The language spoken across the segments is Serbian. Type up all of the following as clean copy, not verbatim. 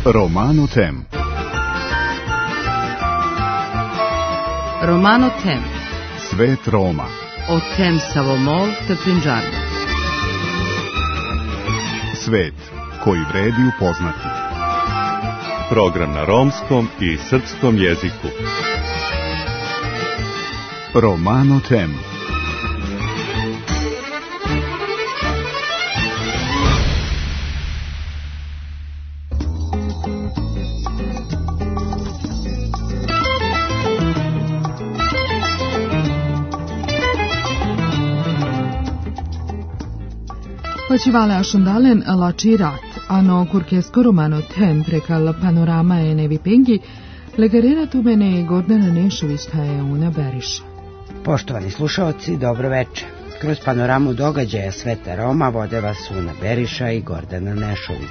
Romano Tem. Romano Tem. Svet Roma. O tem Savomol te Prinđarno. Svet koji vredi upoznati. Program na romskom i srpskom jeziku. Romano Tem. Facevale ascendalen la cirat, ano curchesco romano tem prekal panorama e nevi pengi, legarena tumene Gordana Nešović je una Beriša. Poštovani slušaoci, dobro večer. Kroz panoramu događaja Sveta Roma vode vas Una Beriša i Gordana Nešović.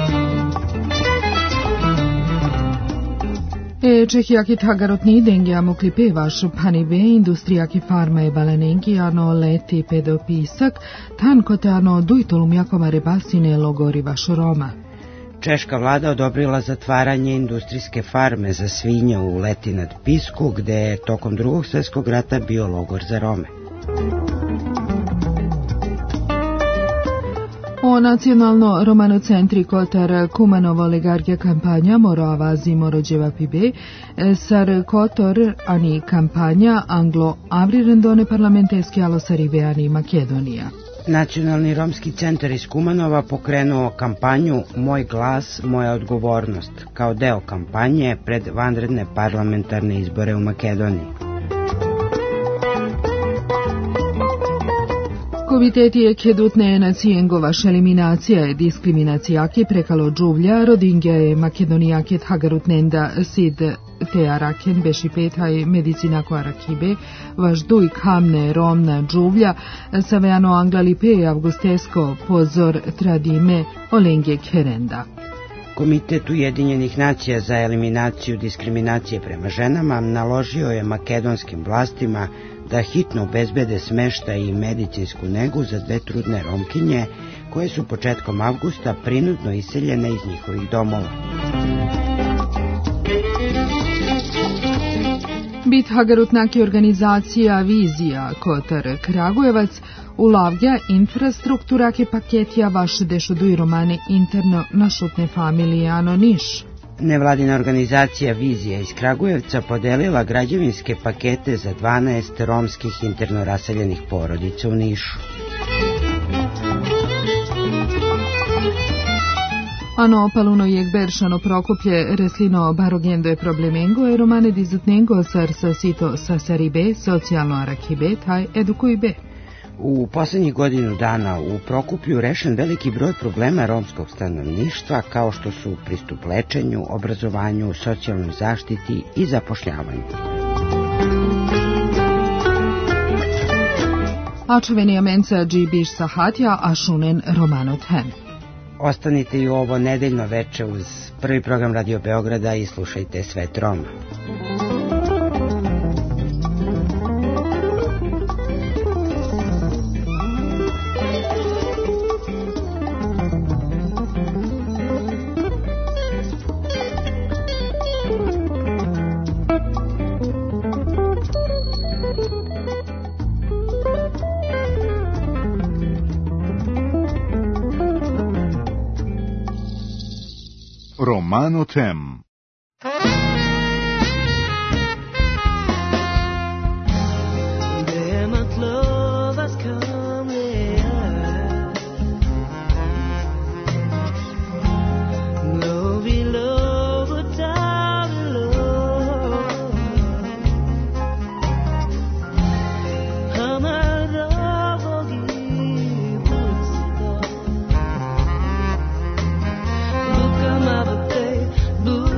Čehijaki tagarotni dengiamo klipevaš panive industrijaki farma e balanengi ano leti pedopisak, tankote ano dujtolum jakomare basine logorivaš Roma. Češka vlada odobrila zatvaranje industrijske farme za svinje u Leti nad Pisku, gde je tokom Drugog svjetskog rata bio logor za Rome. O nacionalno romanocentri Kotar Kumanovo legarja kampanja moro avazi morođeva pibe, sar Kotor ani kampanja anglo avrirendone parlamenteski alosarive ani Makedonija. Nacionalni romski centar iz Kumanova pokrenuo kampanju Moj glas, moja odgovornost, kao deo kampanje pred vanredne parlamentarne izbore u Makedoniji. Komiteti je kedutne nacijengovaš eliminacija je diskriminacijaki prekalo džuvlja, rodingja je makedonijaket hagarutnenda sid te araken beši petaj medicinako arakibe, vaš duj kamne romna džuvlja, savejano anglalipe avgustesko pozor tradime olengje kerenda. Komitet Ujedinjenih nacija za eliminaciju diskriminacije prema ženama naložio je makedonskim vlastima da hitno obezbede smeštaj i medicinsku negu za 2 trudne Romkinje koje su početkom avgusta prinudno iseljene iz njihovih domova. Bit hagarutnaki organizacija Vizija Kotar Kragujevac ulavlja infrastrukturake paketija vaš dešuduj romane interno našutne familije ano Niš. Nevladina organizacija Vizija iz Kragujevca podelila građevinske pakete za 12 romskih interno raseljenih porodica u Nišu. Ano paluno jeg beršano prokuplje reslino barogendo je problemengo e romane dizutnengo sar sa sito sa saribe, socijalno arakibe, taj edukujbe. U poslednjih godinu dana u Prokuplju rešen veliki broj problema romskog stanovništva kao što su pristup lečenju, obrazovanju, socijalnoj zaštiti i zapošljavanju. Ačeveni amenca džibiš sahatja ašunen Romano Tem. Ostanite i u ovo nedeljno veče uz prvi program Radio Beograda i slušajte Svet Roma. Romano Tem. Blue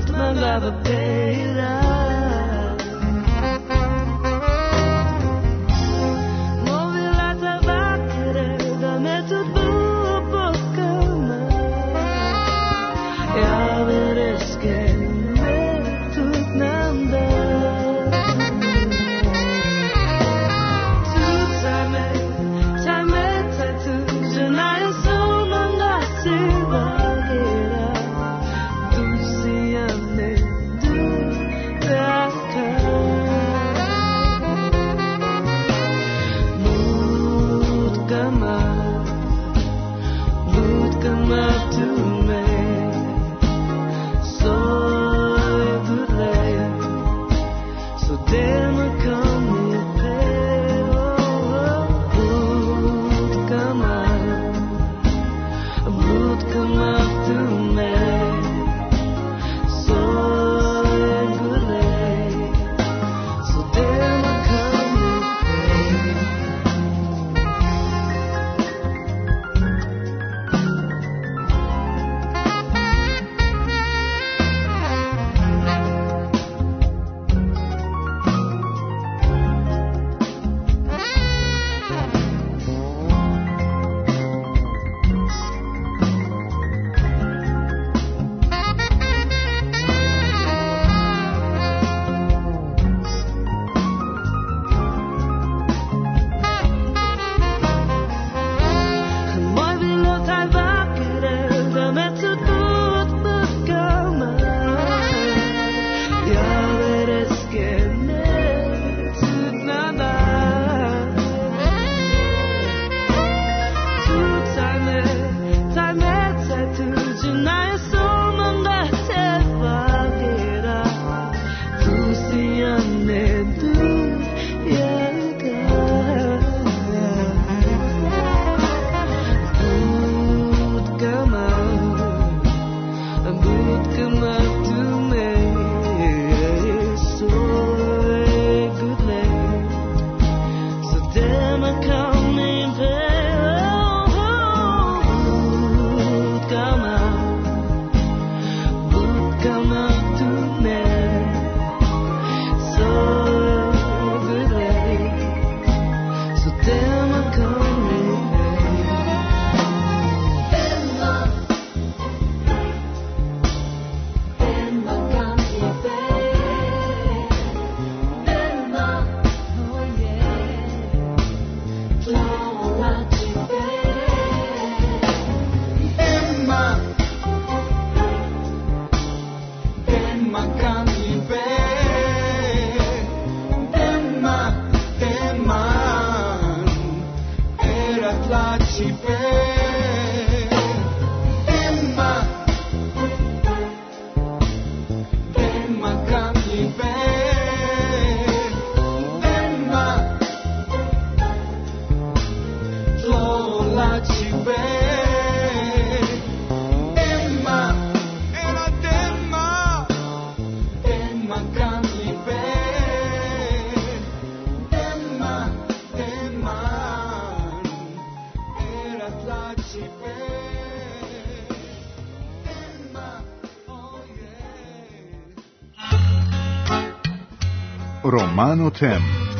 Romano Tem.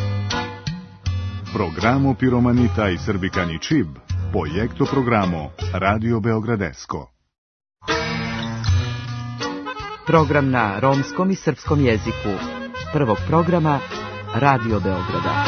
Programo Piromanita i Srbikani Čib, projekto programo Radio Beogradesko. Program na romskom i srpskom jeziku. Prvog programa Radio Beograda.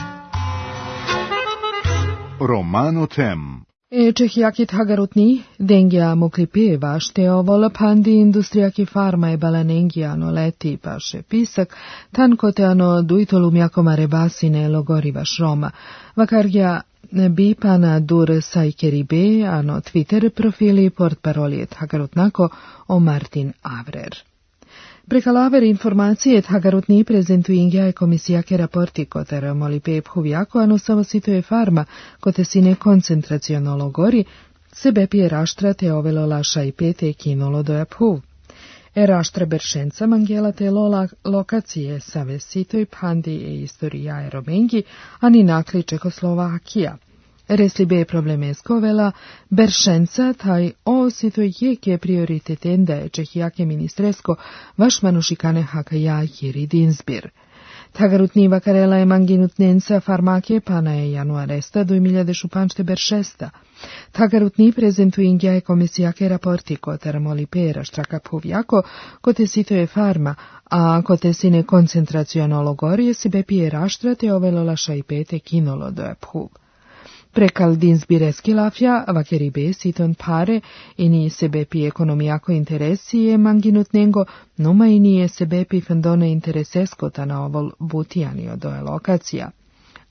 Romano Tem. Čehjakit hagarutni, dengja moklipe vašte ovola pandi industrijaki farma e balanengiano leti paše pisak, tankoteano duitolumjakomare basine logorivaš Roma, vakarja bipana dur sajkeribe, ano Twitter profili portparolijet hagarutnako o Martin Avrer. Prekalaver informacije hagarutni prezentuingja e komisijake raporti koter molipe phuvjako ano samositoje farma kote sine koncentraciono logori sebe pije raštra te ovelo laša i pete kinolo doja phuv. Raštra beršenca mangela te lokacije save sitoj pandi e istorija e romengi ani nakli Čekoslovakija. Reslibe probleme skovela, beršenca taj osito jeke prioriteten je čehijake ministresko vaš manušikane hakaja jiri dinzbir. Tagarutni vakarela je manginutnenca farmake pana je januaresta 2000 beršesta. Tagarutni prezentuingja je komisijake raporti koter molipera štraka puvjako kote sito je farma, a kote sine koncentraciono logorije sibe pije raštrate ovelo laša i pete kinolo doja phuv. Prekal dinzbireski lafja, vakeribe siton pare, ini sebepi ekonomijako interesije manginutnengo, numa ini sebepi fendone interesesko ta na ovol butijani odoje lokacija.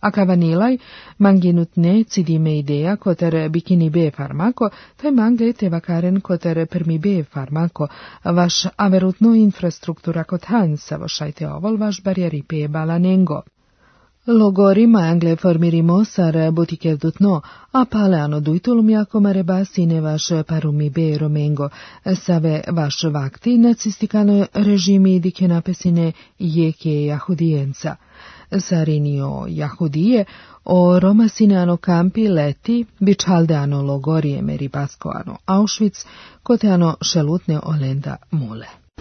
Akavanilaj, manginutne cidime idea koter bikini B farmako, taj mange te vakaren koter permi B farmako, vaš averutno infrastruktura kot hansa vošajte ovol vaš barjeri P balanengo. Logori mangle formirimo sar botikerdutno, a paleano duitulum jakomare basine vaš parumi B romengo, save vaš vakti nacistikano režimi dike napesine jeke jahudijenca. Sarinio jahudije o romasinano campi leti, bičaldeano logorije meribaskoano Auschwitz, koteano šelutne olenda mule.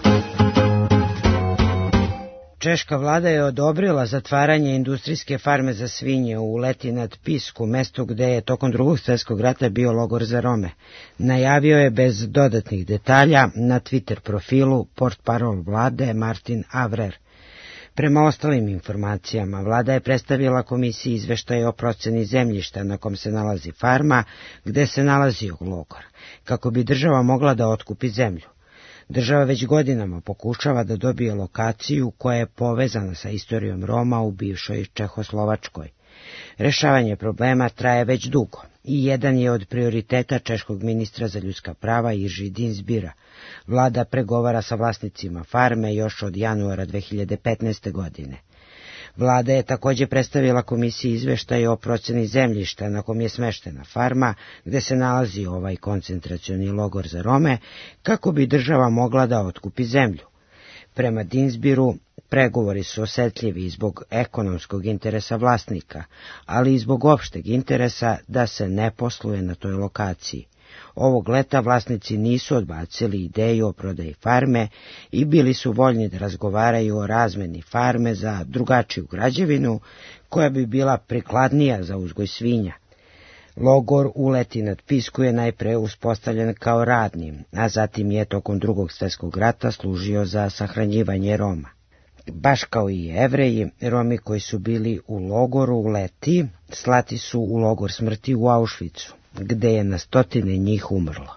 Češka vlada je odobrila zatvaranje industrijske farme za svinje u Leti nad Pisku, mestu gde je tokom Drugog svjetskog rata bio logor za Rome. Najavio je bez dodatnih detalja na Twitter profilu portparol vlade Martin Avrer. Prema ostalim informacijama, vlada je predstavila komisiji izveštaj o proceni zemljišta na kom se nalazi farma, gde se nalazio logor, kako bi država mogla da otkupi zemlju. Država već godinama pokušava da dobije lokaciju koja je povezana sa istorijom Roma u bivšoj Čehoslovačkoj. Rešavanje problema traje već dugo i jedan je od prioriteta češkog ministra za ljudska prava Jiří Dinsbira. Vlada pregovara sa vlasnicima farme još od januara 2015. godine. Vlada je također predstavila komisiji izveštaj o proceni zemljišta na kom je smeštena farma, gde se nalazi ovaj koncentracioni logor za Rome, kako bi država mogla da otkupi zemlju. Prema Dinsbiru, pregovori su osetljivi zbog ekonomskog interesa vlasnika, ali i zbog opšteg interesa da se ne posluje na toj lokaciji. Ovog leta vlasnici nisu odbacili ideju o prodaji farme i bili su voljni da razgovaraju o razmeni farme za drugačiju građevinu koja bi bila prikladnija za uzgoj svinja. Logor u Leti nad Pisku je najpre uspostavljen kao radni, a zatim je tokom Drugog svjetskog rata služio za sahranjivanje Roma. Baš kao i Jevreji, Romi koji su bili u logoru u Leti, slati su u logor smrti u Auschwitzu, gde je na stotine njih umrlo.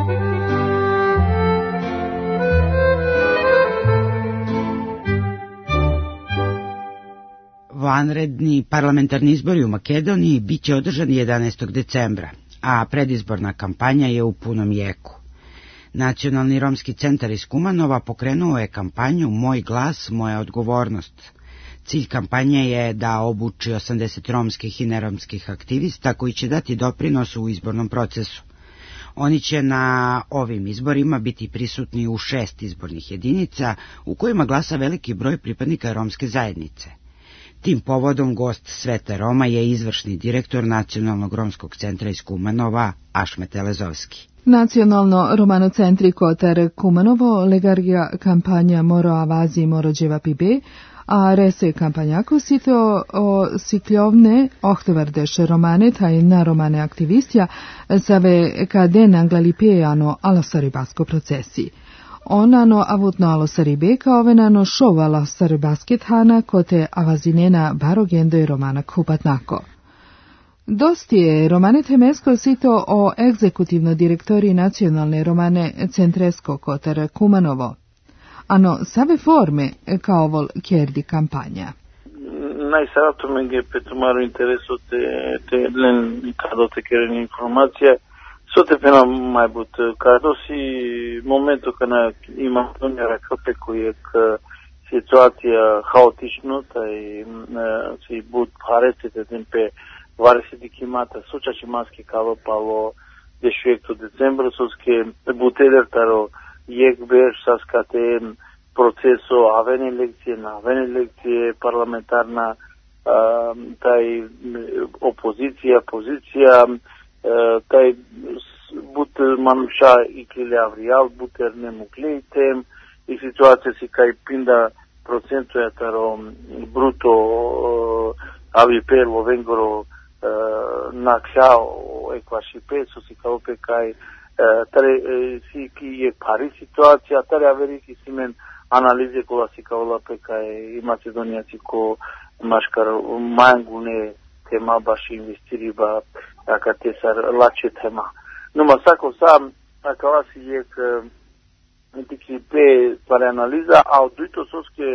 Vanredni parlamentarni izbori u Makedoniji bit će održani 11. decembra, a predizborna kampanja je u punom jeku. Nacionalni romski centar iz Kumanova pokrenuo je kampanju Moj glas, moja odgovornost. Cilj kampanje je da obuči 80 romskih i neromskih aktivista koji će dati doprinos u izbornom procesu. Oni će na ovim izborima biti prisutni u 6 izbornih jedinica u kojima glasa veliki broj pripadnika romske zajednice. Tim povodom gost Sveta Roma je izvršni direktor Nacionalnog romskog centra iz Kumanova, Ašmet Elezovski. Nacionalno romanocentri Kotar Kumanovo legargija kampanja Moro Avazi Morođeva Pibe, a rese kampanjako sito o sikljovne ohtevardeš romane taj na romane aktivistja save kade nanglalipeano alosaribasko procesi. Onano avutno alosaribeka ovenano šova alosaribasket hana kote avazinena barogendo i romana kupatnako. Dosti je romane temesko sito o egzekutivno direktori nacionalne romane centresko Kotar Kumanovo. Ano save forme kao vol kerdi kampanja. Najsarato me ge petumaro interesu te len kado te kereni informacija. Sote pena mai but kado si momentu kana ima donjera kako je situacija haotično taj si but parecete tempe varesidi kimata sučači maski kalo palo 18 decembra soske buteler taro jekber saskate proceso avene lekcije parlamentarna taj opozicija pozicija taj but manuša i klilavrijal buter nemukleitem i situacija si kaj pinda procentu je taro bruto avipelo vengoro nakšao ekvaši peso si kao pe kaj tare si ki je pari situacija, tare averi ki simen analize kola si kao la pe kaj i Macedonija si ko maškar mangune tema baš investiri ba aka te sar lače tema. Numa sako sam akava si je tiki pe stvari analiza, a duito soske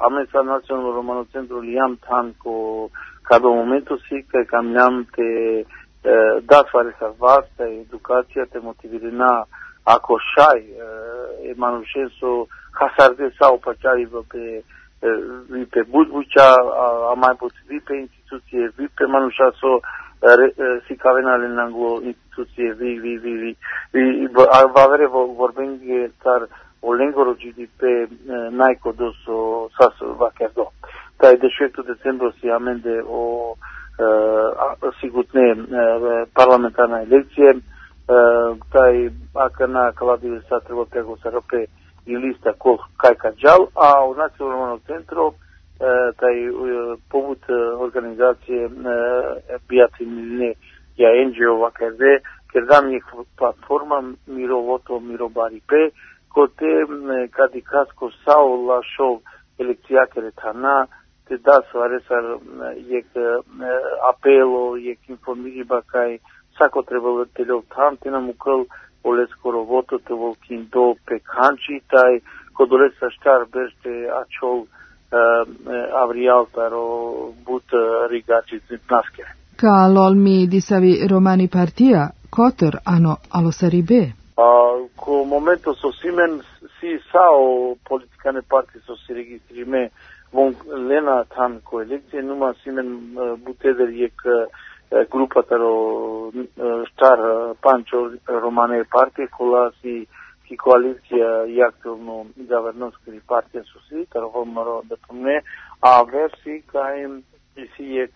Amesa Nacional Romano Centro Liam Tan ko cada momentu si că cam ne-am te dat fare sa vasta educația te motivirina acoșai emanușenso hasarde sau păceari pe budbucea a mai potrivit pe instituție vi pe manușaso si cavenale în anglo instituție vi va avere vorbim tar o lingua pe naico doso saso va chiardo tai de 7 decembrie si amende o sigutne parlamentarna elecție tai akana kalabile sa treba pego sa rope i lista ko kajka džal, a u Nacionalnom centru taj povut organizacije bijateljne ja NGO VKD, ker dam je platforma Mirovoto Mirobari P, kote kadi kasko sao lašov elekcija keretana, te da svare sar jek apelo, jek informiriba kaj sako trebalo telov tam, te nam ukol oleskoro voto te volkin do pe kanči, taj kodole sa štar bešte achol avrial taro but rigači naske. Ka lolmi disavi romani partia, kotor ano alosaribe? Ko momento so simen si sao politikane partije so si registrime von lena tan ko elekcije, numa simen buteder jek grupa taro štar pančo romane partije, kola si ki koalicija i aktivno governanskih partija su si, taro homaro da pomne, a versi kajem si jek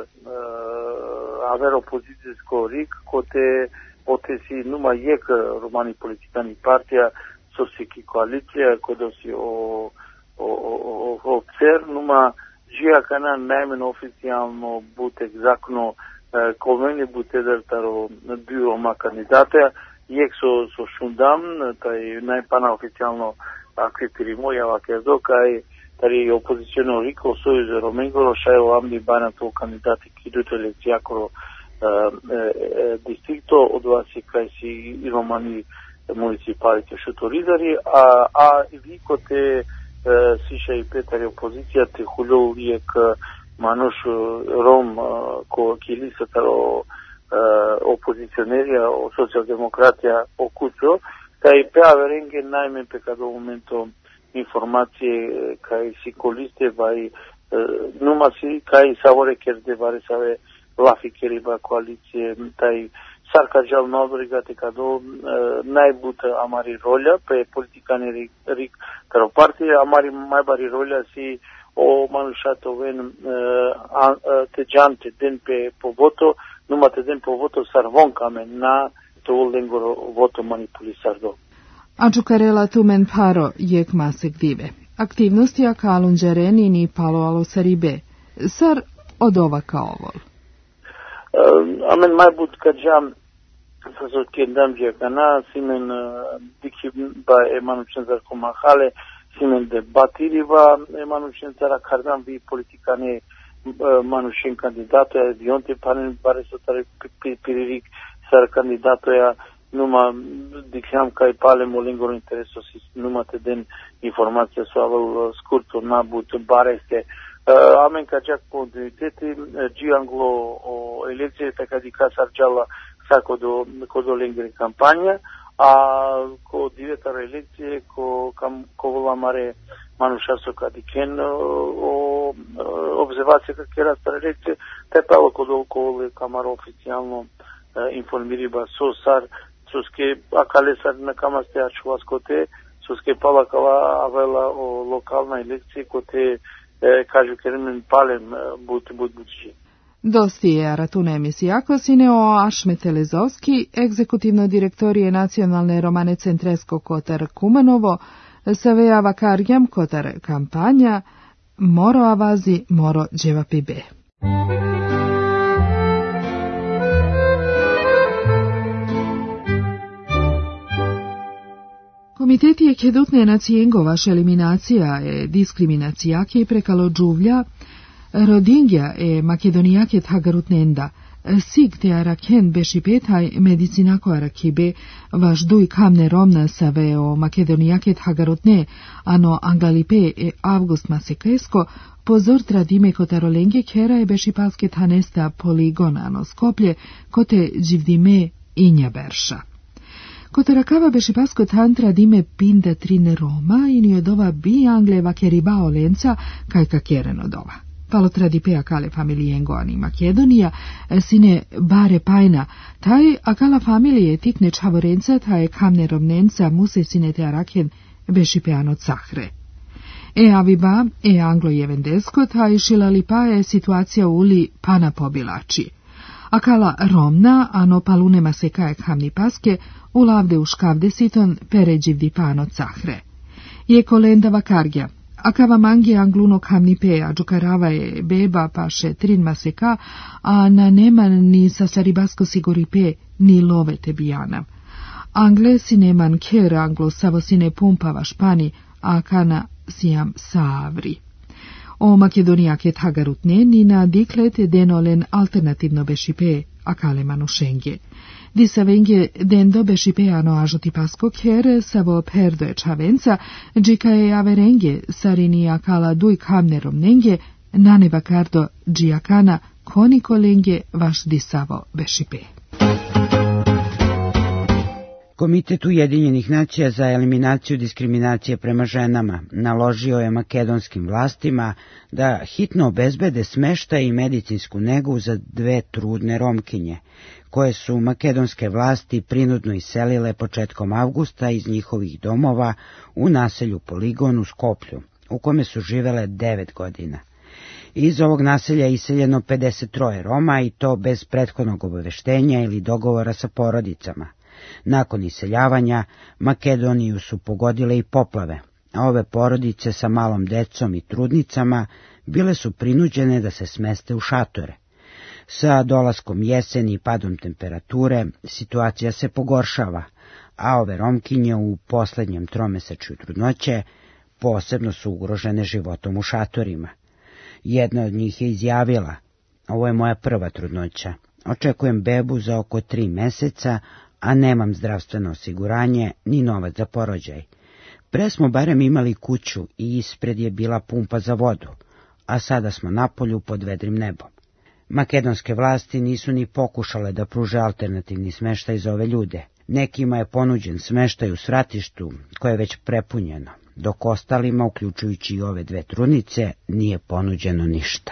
aver opozicijsko rik, kote si numa jek romani politikani partija, so si ki koalicija, kodo si o cer, numa žija kana najmen oficijalno but egzaktno kolmeni buteder taro biuroma kandidata, jek so šundam, taj najpana oficijalno akritirimo, java kerdo, kaj tari opoziciono riko Sojuze Romengoro, šajo amni bana to kandidati kiduto elekcijakoro distrikto, od vas je kaj si romani municipalite šutorizari, a vi kote Siša i Petar je opozicija, te huljov jek Manuš Rom, ko kilisa taro opozicionerija, socijaldemokratija okucio, kaj pe averenge najmen pe cada momento informacije kaj si koliste vaj numa si kaj savore kerde vare save lafikeri ba koalicije taj sarka džal nabrigate kado najbut amari rolja pe politikane rik taro partije amari majbari rolja si o manušato ven te jante den pe po voto numa te den po voto sarvon kamen na to lengoro voto manipulisardo. Ađukarela tumen paro jek masek dive. Aktivnosti akalun džereni ni palo alosaribe. Sar od ova kao ovol. Amen majbut kađam sa kendam džekana simen dikhi ba emanučen zarko mahale simen debatiriva emanučen zara kardam vi politikane manušen kandidatoja dionte panen bare sotare piririk sar kandidatoja numa dikšam kaj palem o lingor intereso si numa te den informacija su aval scurto nabut bareste amen kačak kontinuiteti gi anglo o elecție pe care dica sargeala sa kodo lingri kampanja a ko divetar elecție ko vola mare manušaso kadiken o observacije kakera star elecție te pravo kodo kamaro oficijalno informiriba so sar suske akale sar na kamaste achuas kote suske pala kala avela o lokalna elecție kote kažu kermen palem budući. Dosti je aratuna emisija kosine o Ašmet Elezovski, egzekutivno direktorije Nacionalne romane Centresko Kotar Kumanovo, saveja vakarjam Kotar kampanja, moro avazi, moro dževapibe. Komiteti je kedutne nacijengo vaša eliminacija e diskriminacija ki prekalo džuvlja, rodingja e makedonijake thagarutnenda, Sig te araken beši petaj medicinako arakibe, vaš duj kamne romna saveo makedonijaket hagarotne, ano angalipe e avgust masekesko, pozor tradime kotarolenge kera e beši paske tanesta poligona ano skoplje, kote dživdime inja berša. Kotarakava beši pasko tantra dime pinda trine Roma i niodova bi angle vakeribao lenca kaj kakeren odova. Palo tradipea kale familijengo ani Makedonija, sine bare pajna, taj akala familije tikne čavorenca, taj kamne romnenca muse sine te araken beši peano cahre. E aviba, e anglo jevendesko, taj šilalipa je situacija uli pana pobilači. Akala romna, ano palune masekaje kamni paske, ulavde u škavde siton peređivdi pano cahre. Je kolenda vakargja, akava mangi angluno kamni pe, a džukarava je beba paše trin maseka, a na neman ni sasaribasko sigori pe, ni love te bijana. Angle si neman ker anglo savo sine pumpava špani, a kana sijam savri. O makedonijaket hagarutne ni na diklet denolen alternativno bešipe, akale manušenge. Disavenge dendo bešipeano ažoti pasko kere savo perdoje čavenca, džika je averenge sarini akala duj kamne romnenge, nane vakardo džiakana koniko lenge vaš disavo bešipe. Komitet Ujedinjenih nacija za eliminaciju diskriminacije prema ženama naložio je makedonskim vlastima da hitno obezbede smeštaj i medicinsku negu za 2 trudne Romkinje, koje su makedonske vlasti prinudno iselile početkom avgusta iz njihovih domova u naselju Poligon u Skoplju, u kome su živele 9 godina. Iz ovog naselja je iseljeno 53 Roma i to bez prethodnog obaveštenja ili dogovora sa porodicama. Nakon iseljavanja, Makedoniju su pogodile i poplave, a ove porodice sa malom decom i trudnicama bile su prinuđene da se smeste u šatore. Sa dolaskom jeseni i padom temperature, situacija se pogoršava, a ove Romkinje u poslednjem tromesečju trudnoće posebno su ugrožene životom u šatorima. Jedna od njih je izjavila: "Ovo je moja prva trudnoća. Očekujem bebu za oko 3 meseca, a nemam zdravstveno osiguranje ni novac za porođaj. Pre smo barem imali kuću i ispred je bila pumpa za vodu, a sada smo napolju pod vedrim nebom." Makedonske vlasti nisu ni pokušale da pruže alternativni smeštaj za ove ljude. Nekima je ponuđen smeštaj u svratištu koje je već prepunjeno, dok ostalima, uključujući i ove 2 trudnice, nije ponuđeno ništa.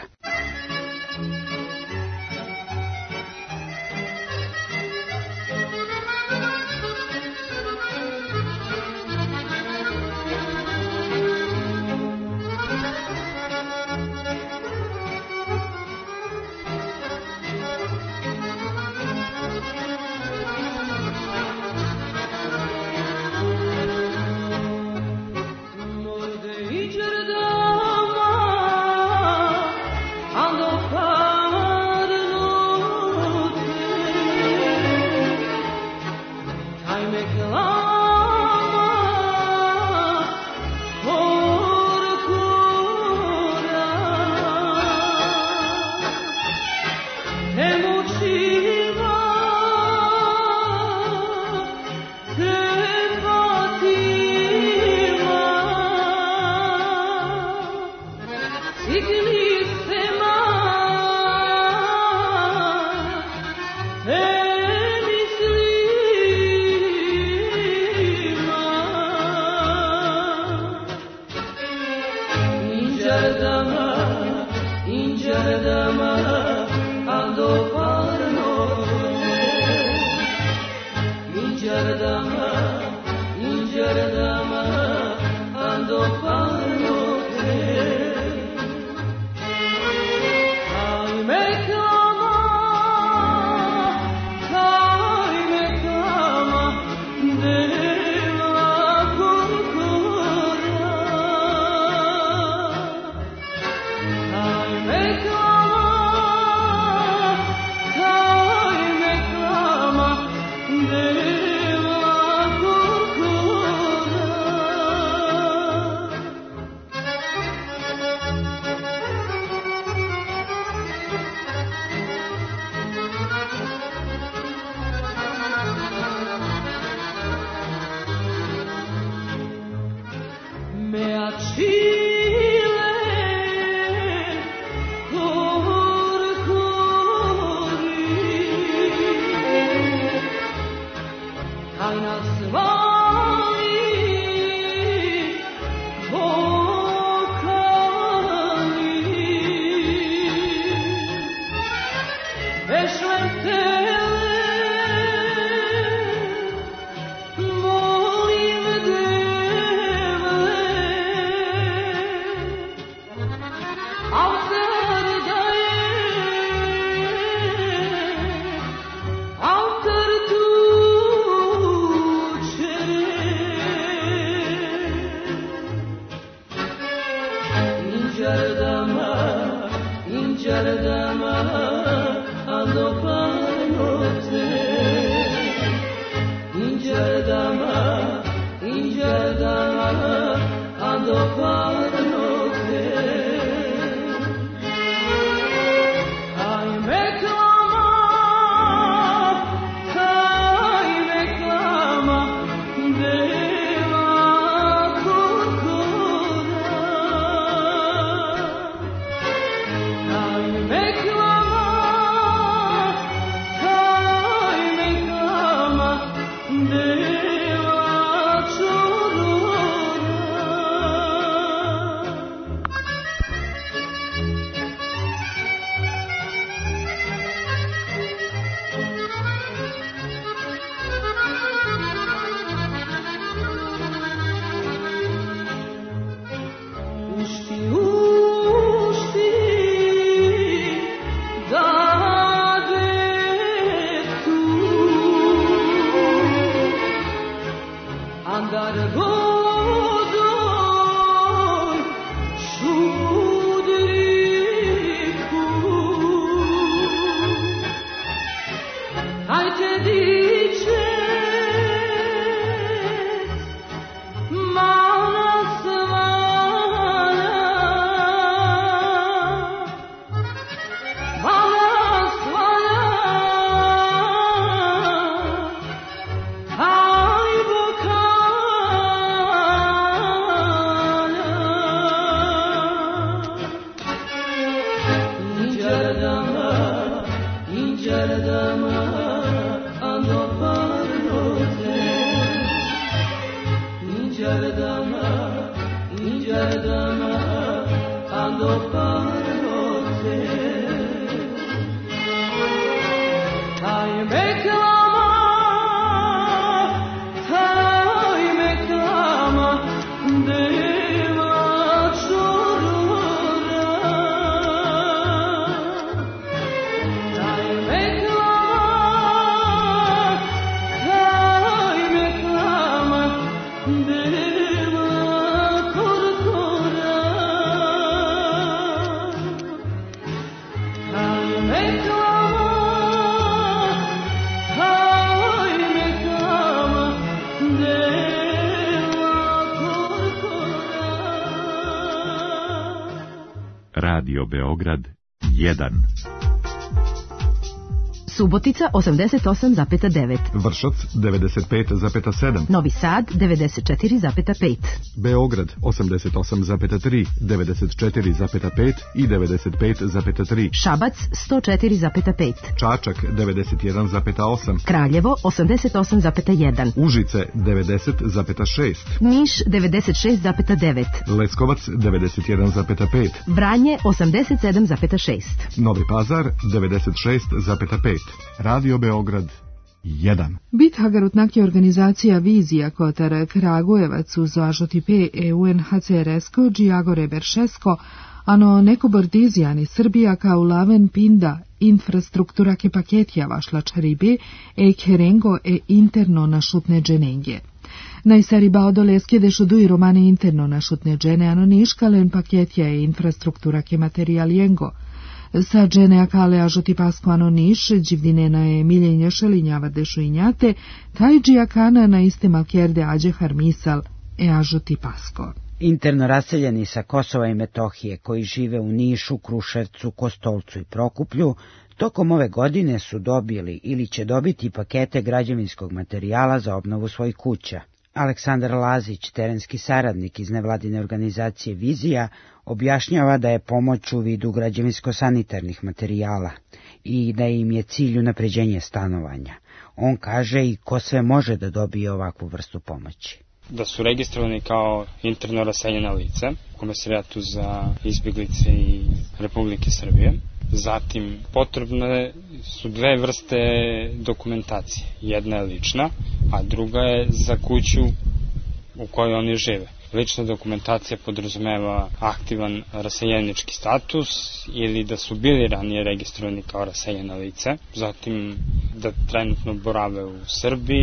Deva Radio Beograd 1. Subotica 88,9. Vršac 95,7. Novi Sad 94,5. Beograd 88,3, 94,5 i 95,3. Šabac 104,5. Čačak 91,8. Kraljevo 88,1. Užice 90,6. Niš 96,9. Leskovac 91,5. Vranje 87,6. Novi Pazar 96,5. Radio Beograd 1. Bit Hagarutnak je organizacija Vizija Kotar Kragujevac uz Ažotipe UNHCR-esko, Džiagore Beršesko, ano neko bordizijani Srbija kao laven pinda infrastruktura ke paketja vašlač ribe e kerengo e interno našutne dženenge. Najsariba odoleske dešuduj romane interno našutne džene ano niškalen paketja e infrastruktura ke materialijengo. Sa džene akale ažotipasko ano niš, dživdinena je miljenja šelinjava dešuinjate, taj džijakana na iste malkerde ađe harmisal e ažotipasko. Interno raseljeni sa Kosova i Metohije koji žive u Nišu, Kruševcu, Kostolcu i Prokuplju, tokom ove godine su dobili ili će dobiti pakete građevinskog materijala za obnovu svojih kuća. Aleksandar Lazić, terenski saradnik iz nevladine organizacije Vizija, objašnjava da je pomoć u vidu građevinsko-sanitarnih materijala i da im je cilj unapređenje stanovanja. On kaže i ko sve može da dobije ovakvu vrstu pomoći. Da su registrovani kao interno raseljena lica u Komesarijatu za izbjeglice i Republike Srbije. Zatim potrebne su dve vrste dokumentacije. Jedna je lična, a druga je za kuću u kojoj oni žive. Lična dokumentacija podrazumeva aktivan raseljenički status ili da su bili ranije registrovani kao raseljena lica, zatim da trenutno borave u Srbiji,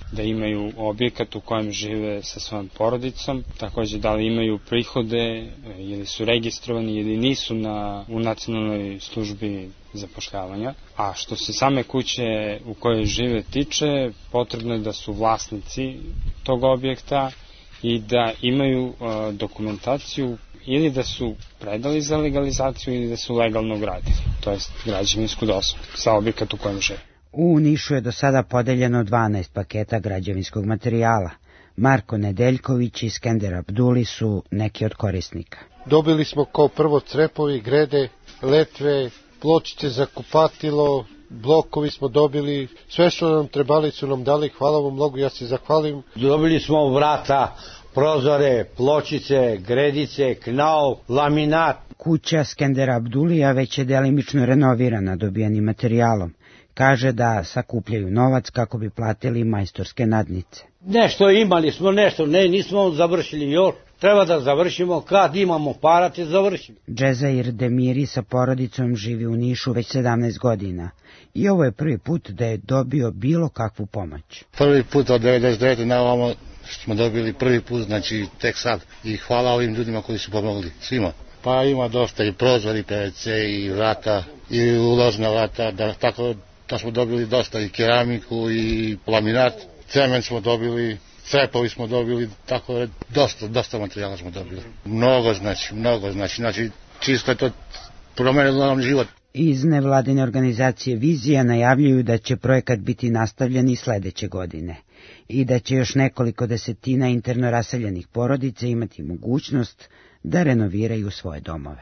da imaju objekat u kojem žive sa svojom porodicom, takođe da li imaju prihode ili su registrovani ili nisu u nacionalnoj službi zapošljavanja. A što se same kuće u kojoj žive tiče, potrebno je da su vlasnici tog objekta i da imaju dokumentaciju ili da su predali za legalizaciju ili da su legalno gradili, to jest građevinsku dozvolu za objekat u kojem žive. U Nišu je do sada podeljeno 12 paketa građevinskog materijala. Marko Nedeljković i Skender Abduli su neki od korisnika. Dobili smo kao prvo crepovi, grede, letve, pločice za kupatilo, blokovi smo dobili, sve što nam trebali su nam dali, hvala vam mnogo, ja se zahvalim. Dobili smo vrata, prozore, pločice, gredice, knao, laminat. Kuća Skendera Abdulija već je delimično renovirana dobijenim materijalom. Kaže da sakupljaju novac kako bi platili majstorske nadnice. Nešto imali smo, nešto, nismo završili još. Treba da završimo, kad imamo para te završimo. Džezair Demiri sa porodicom živi u Nišu već 17 godina. I ovo je prvi put da je dobio bilo kakvu pomoć. Prvi put od 99. na ovamo smo dobili prvi put, znači tek sad. I hvala ovim ljudima koji su pomogli, svima. Pa ima dosta i prozori, PVC i vrata i uložna vrata, tako da smo dobili dosta i keramiku i laminat, cement smo dobili, cepovi smo dobili, tako da dosta materijala smo dobili. Mnogo znači čisto je to promenilo nam život. Iz nevladine organizacije Vizija najavljuju da će projekat biti nastavljen i sledeće godine i da će još nekoliko desetina interno raseljenih porodica imati mogućnost da renoviraju svoje domove.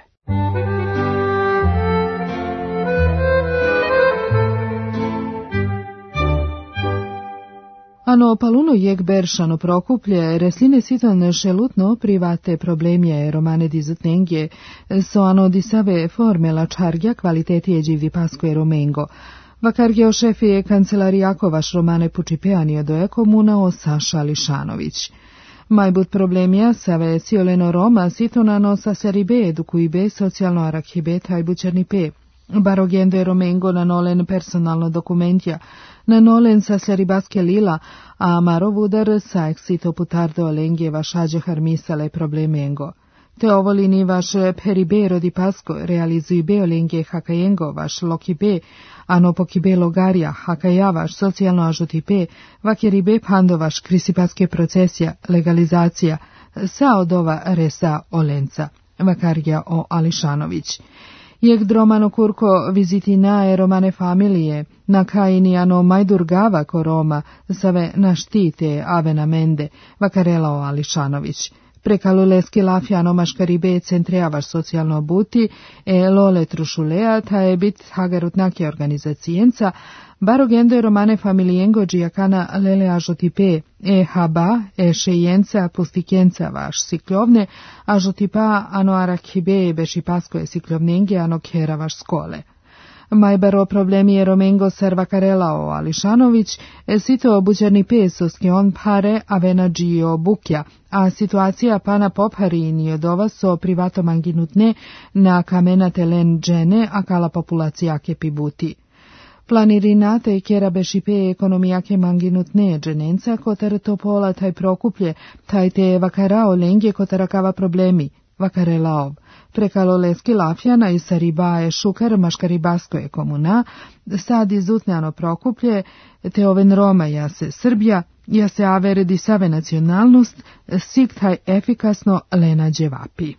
Ano paluno jeg beršano prokuplje, resline siton šelutno private problemje romane dizutnengje, so ano disave forme la čargja kvalitetije dživi pasko romengo. Vakargeo šefije kancelarijako romane pučipeanio doje komunao Saša Lišanović. Majbut problemija save sioleno Roma sitonano sa seribe edukuibe socijalno arakhibe tajbučernipe. Barogendo je romengo na nolen personalno dokumentja, na nolen sa seribaske lila, a marovudar sa exito putardo olengje vašađe harmisale problemengo. Te ovolini vaš peribe rodi pasko realizuibe olengje hakajengo vaš lokibe, ano pokibe logarja hakaja vaš socijalno ažutipe, vakeribe pando vaš krisipaske procesija, legalizacija, sa odova resa olenca, vakarja o Ališanović. Jek dromano kurko vizitinae romane familije, na kainijano majdurgava ko Roma, save naštite avena mende, vakarela o Ališanović. Prekaluleski lafjano maškaribe centreavaš socijalno buti, lole trušulea, ta je bit hagarutnake organizacijenca, barogendo je romane familijengo džijakana lele ažotipe, haba, šejenca pustikenca vaš sikljovne, ažotipa ano arakhibe bešipasko je sikljovnenge ano kera vaš skole. Majbaro problemi je romengo servakarela o Ališanović, sito obuđerni pesoski on pare avena džio bukja, a situacija pana popharini od ova so privato manginutne na kamena telen džene, a kala populacija ke pibuti. Planirinate i kjera bešipe ekonomijake manginutne dženenca, kotar to pola taj prokuplje, taj te vakarao lengje kotarakava problemi, vakarelaov. Prekaloleski lafjana i saribaje šukar maškaribasko je komuna, sad izutnjano prokuplje, te oven Roma ja se Srbija, ja se averedi save nacionalnost, siktaj efikasno lena dževapi.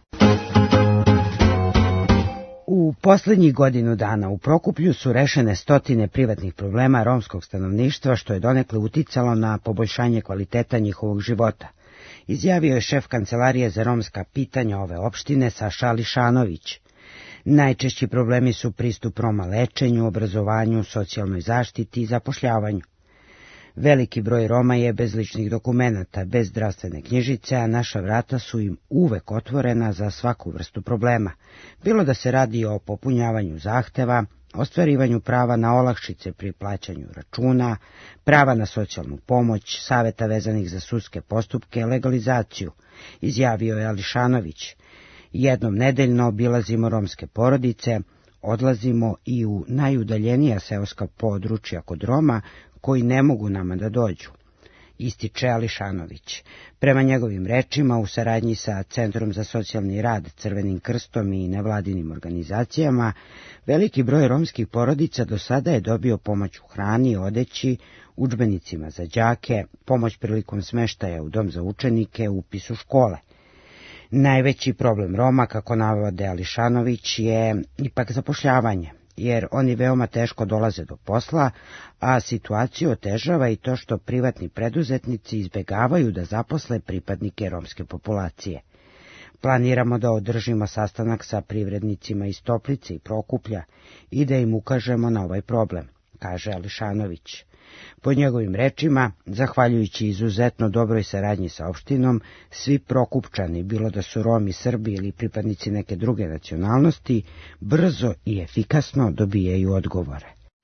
U poslednjih godinu dana u Prokuplju su rešene stotine privatnih problema romskog stanovništva, što je donekle uticalo na poboljšanje kvaliteta njihovog života. Izjavio je šef Kancelarije za romska pitanja ove opštine Saša Lišanović. Najčešći problemi su pristup Roma lečenju, obrazovanju, socijalnoj zaštiti i zapošljavanju. Veliki broj Roma je bez ličnih dokumenata, bez zdravstvene knjižice, a naša vrata su im uvek otvorena za svaku vrstu problema, bilo da se radi o popunjavanju zahteva, ostvarivanju prava na olakšice pri plaćanju računa, prava na socijalnu pomoć, saveta vezanih za sudske postupke, legalizaciju, izjavio je Ališanović. Jednom nedeljno obilazimo romske porodice, odlazimo i u najudaljenija seoska područja kod Roma koji ne mogu nama da dođu. ističe Ališanović. Prema njegovim rečima, u saradnji sa Centrom za socijalni rad, Crvenim krstom i nevladinim organizacijama, veliki broj romskih porodica do sada je dobio pomoć u hrani, odeći, udžbenicima za đake, pomoć prilikom smeštaja u dom za učenike, upis u škole. Najveći problem Roma, kako navode Ališanović, je ipak zapošljavanje, jer oni veoma teško dolaze do posla, a situaciju otežava i to što privatni preduzetnici izbegavaju da zaposle pripadnike romske populacije. Planiramo da održimo sastanak sa privrednicima iz Toplice i Prokuplja i da im ukažemo na ovaj problem, kaže Ališanović. Po njegovim rečima, zahvaljujući izuzetno dobroj saradnji sa opštinom, svi Prokupčani, bilo da su Romi, Srbi ili pripadnici neke druge nacionalnosti, brzo i efikasno dobijaju odgovore.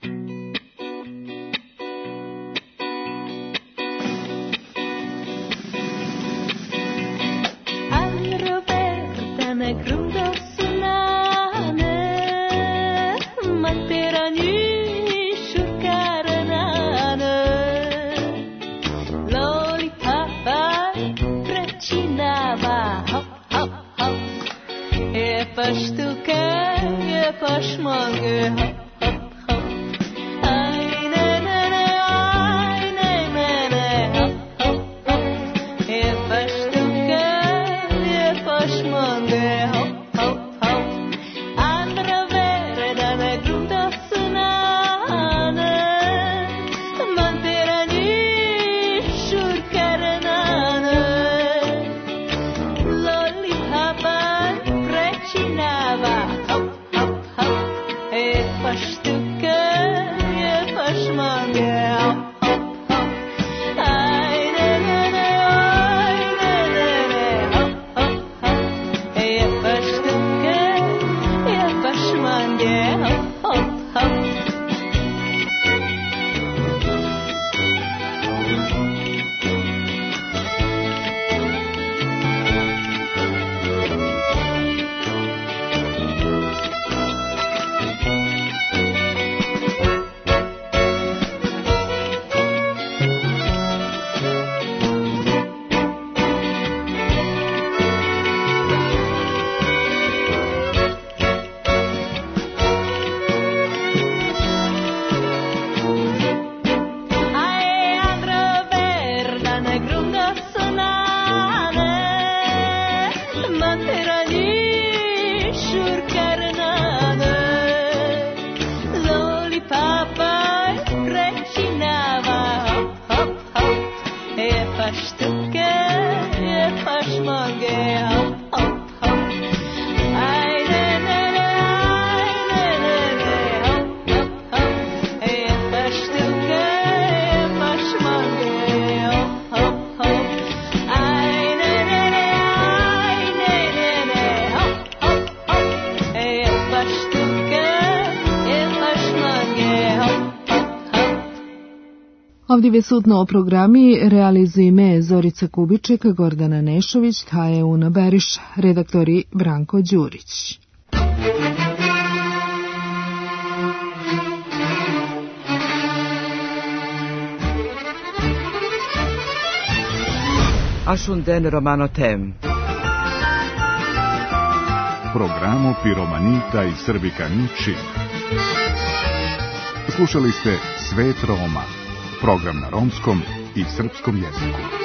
Ovdje sutno o programi realizuje me Zorica Kubiček, Gordana Nešović, Taje Una Beriš, redaktori Branko Đurić. Ashunden Romano Tem. Programo Piromanita i Srbikani Čib. Slušali ste Svet Roma, program na romskom i srpskom jeziku.